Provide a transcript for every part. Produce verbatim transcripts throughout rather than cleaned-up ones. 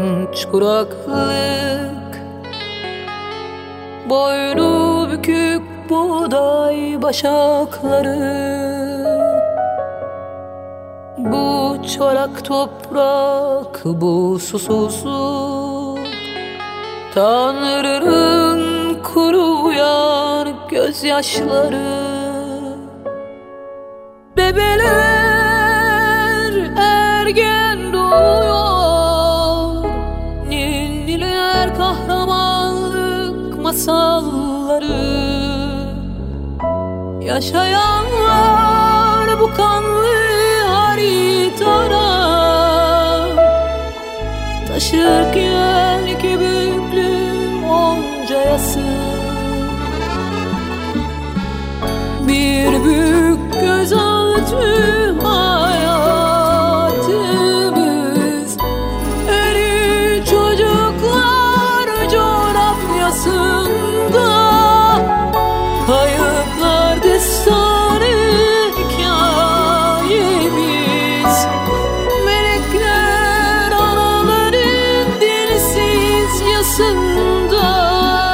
korkunç kuraklık, boynu bükük buğday başakları. Bu çorak toprak, bu susuzluk, Tanrı'nın kuruyan gözyaşları. Bebeler ergen doğuyor, ninniler kahramanlık masalları. Yaşayanlar bu kanlı haritada, taşırken iki büklüm onca yası. Bir büyük gözaltı hayatımız, ölü çocuklar coğrafyasında. Kayıplar destanı hikayemiz, melekler anaların dilsiz yasında.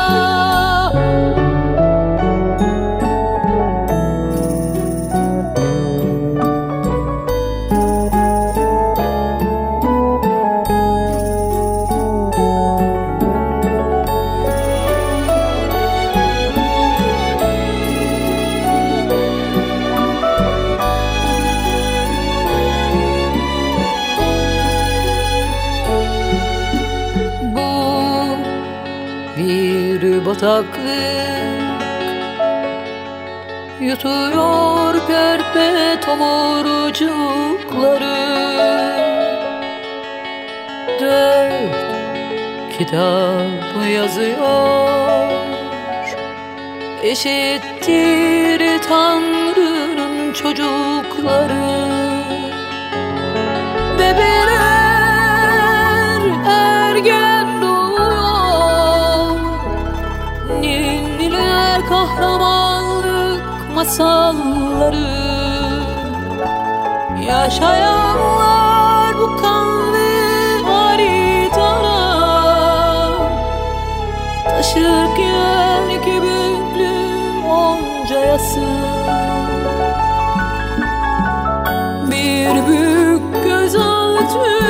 Bir bataklık yutuyor körpe tomurcukları. Dört kitap yazıyor, eşittir Tanrı'nın çocukları. Bebeler ergen doğuyor, ninniler kahramanlık masalları. Yaşayanlar bu kanlı haritada, taşırken iki büklüm onca yası. Bir büyük gözaltı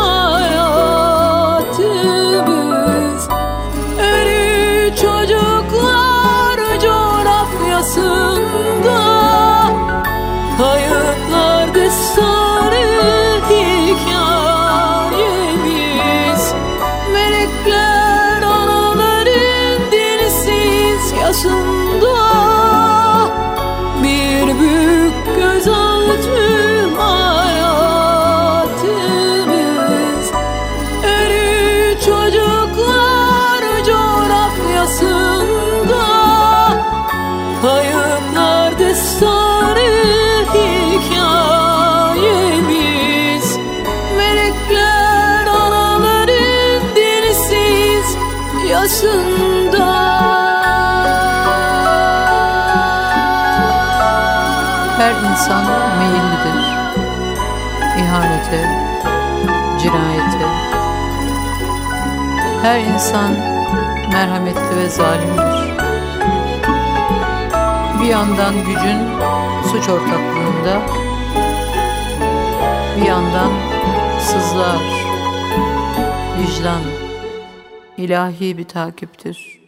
hayatımız, ölü çocuklar coğrafyasında. Kayıplar destanı hikayemiz, melekler anaların dilsiz yasında. Bir büyük gözaltı hayatımız, ölü çocuklar coğrafyasında. Kayıplar destanı hikayemiz, melekler anaların dilsiz yasında. Her insan meyillidir ihanete, cinayete. Her insan merhametli ve zalimdir. Bir yandan gücün suç ortaklığında, bir yandan sızlar vicdan, ilahi bir takiptir.